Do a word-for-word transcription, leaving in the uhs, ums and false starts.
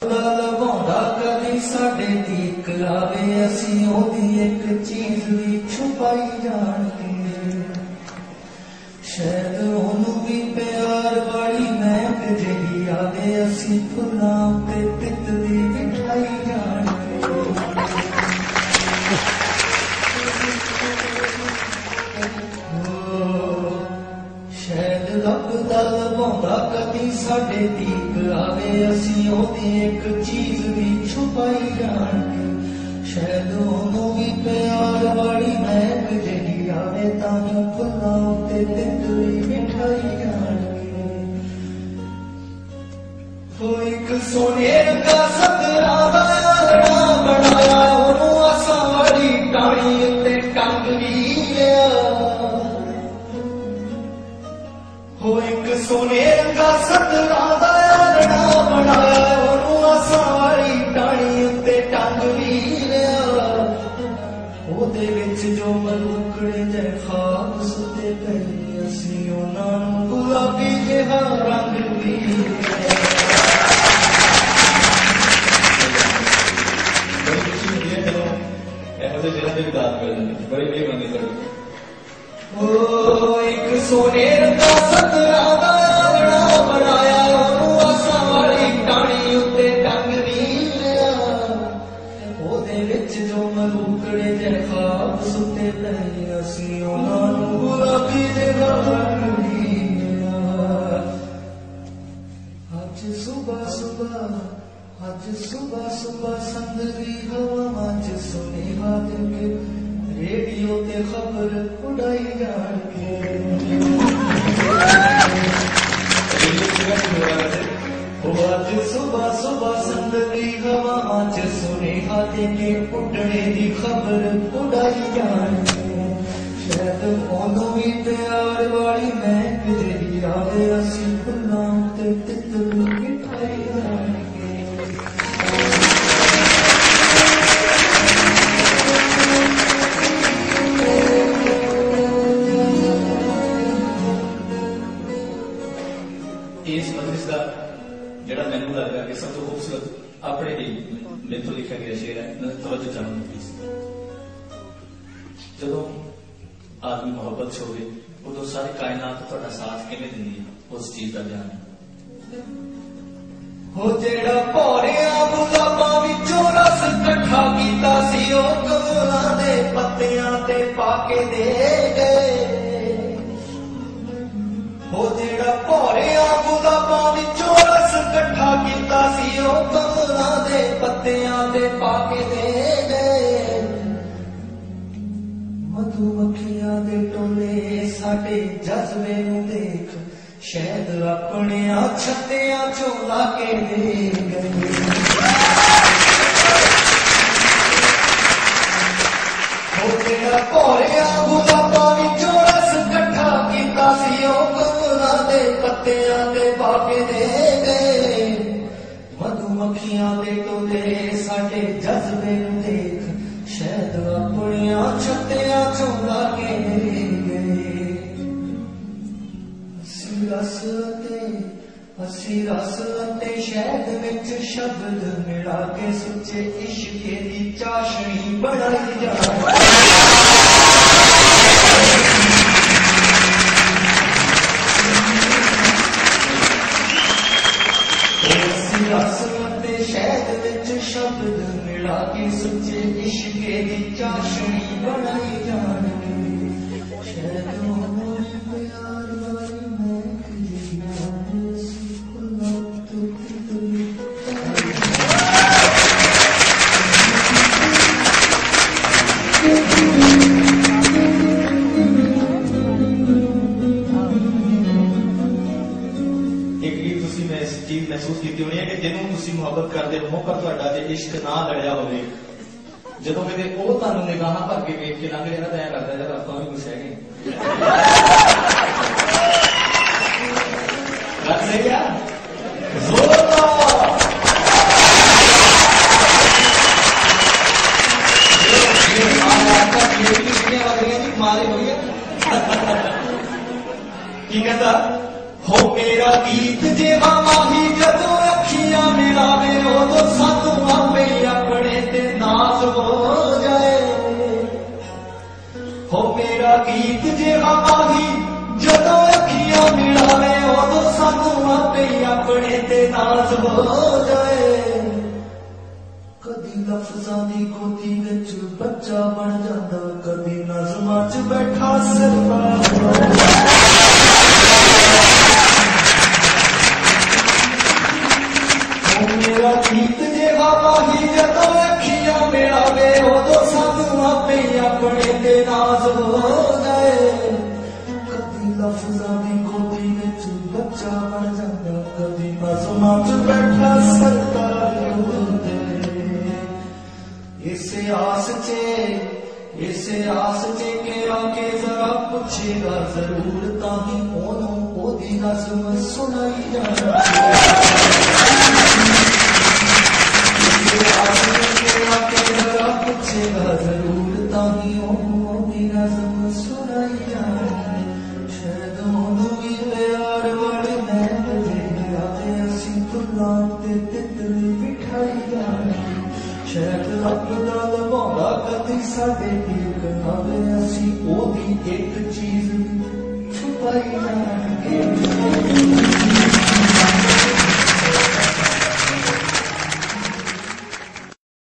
ਲਵਾਉਂਦਾ ਕਦੀ ਸਾਡੇ ਤੀਕ ਆਵੇ ਅਸੀਂ ਉਹਦੀ ਇੱਕ ਚੀਜ਼ ਵੀ ਛੁਪਾਈ ਜਾਣਗੇ ਸ਼ਾਇਦ ਉਹਨੂੰ ਵੀ ਪਿਆਰ ਵਾਲੀ ਮਹਿਕ ਜਿਹੜੀ ਆਵੇ ਅਸੀਂ ਫੁੱਲਾਂ ਉੱਤੇ ਤਿਤਲੀ ਬਿਠਾਈ ਜਾਣਗੇ ਸ਼ਾਇਦ ਰੱਬ ਦਾ ਲਵਾਉਂਦਾ ਕਦੀ ਸਾਡੇ ਤੀਕ ਆਵੇ ਅਸੀਂ ਉਹਦੀ ਇੱਕ ਚੀਜ਼ ਵੀ ਛੁਪਾਈ ਜਾਣਗੇ ਸ਼ਾਇਦ ਉਹਨੂੰ ਵੀ ਪਿਆਰ ਵਾਲੀ ਮਹਿਕ ਜਿਹੜੀ ਆਵੇ ਤਾਂ ਹੀ ਫੁੱਲਾਂ ਉੱਤੇ ਤਿਤਲੀ ਬਿਠਾਈ ਜਾਣਗੇ ਹੋ ਇੱਕ ਸੋਨੇ ਰੰਗਾ ਸਤਰਾਂ ਦਾ ਆਲਣਾ ਬਣਾਇਆ ਉਹਨੂੰ ਆਸਾਂ ਵਾਲੀ ਟਾਹਣੀ ਉੱਤੇ ਟੰਗ ਵੀ ਲਿਆ ਹੋ ਇੱਕ ਸੋਨੇ ਰੰਗਾ ਸਤਰਾਂ ਦਾ ਆਲਣਾ ਬਣਾਇਆ ਉਹਨੂੰ ਆਸਾਂ ਵਾਲੀ ਟਾਹਣੀ ਉੱਤੇ ਟੰਗ ਵੀ ਲਿਆ ਉਹਦੇ ਵਿੱਚ ਜੋ ਮਲੂਕੜੇ ਦੇ ਖਾਬ ਸੁੱਤੇ ਪਏ ਅਸੀਂ ਉਹਨਾਂ ਨੂੰ ਗੁਲਾਬੀ ਜਿਹਾ ਰੰਗ ਵੀ ਲਿਆ बड़ी बड़ी बंदी कर ओ एक सोने रंगा सतरां दा आलना बनाया ਉਹਨੂੰ ਆਸਾਂ ਵਾਲੀ ਟਾਹਣੀ ਉੱਤੇ ਟੰਗ ਵੀ ਲਿਆ ਉਹਦੇ ਵਿੱਚ ਜੋ ਮਲੂਕੜੇ ਦੇ ਖਾਬ ਸੁੱਤੇ ਪਏ ਅਸੀਂ ਉਹਨਾਂ ਨੂੰ ਗੁਲਾਬੀ ਜਿਹਾ ਰੰਗ ਵੀ ਲਿਆ ਅੱਜ ਸੁਬਹ ਸੁਬਹ ਅੱਜ ਸੁਬਹ ਸੁਬਹ ਸੰਦਰੀ ਹਵਾਵਾਂ ਚ ਸੁਨੇਹਾ ਦੇ ਕੇ रेडियो ते खबर उड़ाई जाके आज सुबह सुबह संदली हवा च सुनेहा देके उड़ने दी खबर उड़ाई जाके शायद ओनू भी प्यार वाली महक जेही आवे असी फुल्लां ते तितली बिठाई जाके इस मजलिस का जड़ा मैनू लगता है कि सब तो खूबसूरत अपने ही मेरे तो लिखा गया शेर है तवज्जो चाहूंगा प्लीज जो आदमी मोहब्बत छोड़े उदो सारी कायनात तुहाडा साथ किवें दिंदी है उस चीज का ध्यान हो जेड़ा भौरिया गुलाबां विचों रस इकट्ठा कीता सी ओ कमलां दे पत्तियां ते पाके दे गए हो जेड़ा भौरिया गुलाबां विचों रस इकट्ठा कीता सी ओ कमलां दे पत्तियां ते पाके दे गए मधुमक्खियां दे टोले साडे जज्बे नूं देख शायद अपने छत्तियां चों ला के दे गए हो जेड़ा भौरिया गुलाबां विचों रस इकट्ठा कीता सी ओ कमलां दे पत्तियां ते पाके दे गए मधुमक्खियां दे टोले साडे जज्बे नूं देख शायद अपने छत्तियां चों ला के दे गए रस असी रस ते शहद विच शब्द मिला के सुचे इश्के दी चाशनी बनाई जाए असी रस ते शहद विच शब्द मिला के सुचे इश्के दी चाशनी बनाई जाए शायद महसूस की होनी है कि जिन्होंने तुसी मुहब्बत करते हो पर तुहाडा जे इश्क ना लड़िया होवे जदों किते ओह तुहानूं निगाहां भर के वेख के लंघ जाए तां ऐ लगदा जद आपां भी कुछ हैगे गल सही आ मारे हो की कहता हो मेरा गीत जेवा माही जदों अखियां मिलावे उदों हो जाए कदी लफ्जां दी गोदी विच बच्चा बन जांदा कदी नज़मां च बैठा सरदार मेरा गीत जेहा माही जदों अखियां मिलावे उदों सानू आपे अपने ते नाज हो जाए कदी लफ्जां दी गोदी विच बच्चा बन जांदा कदी नज़मां च बैठा सरदार इसे आस चे इसे आस चे के आके जरा पूछेगा जरूर ताही ओनू ओदी नज़म सुनाई जाए पूछेगा जरूर ताही ओदी नज़म सुनाई जाए शायद ओनू भी प्यार वाले नैन दे आते असी तुलां ते तितली बिठाई जाए शायद रब दा लवांदा कदी साडे ठीक आवे असी ओदी एक चीज छुपाई जाए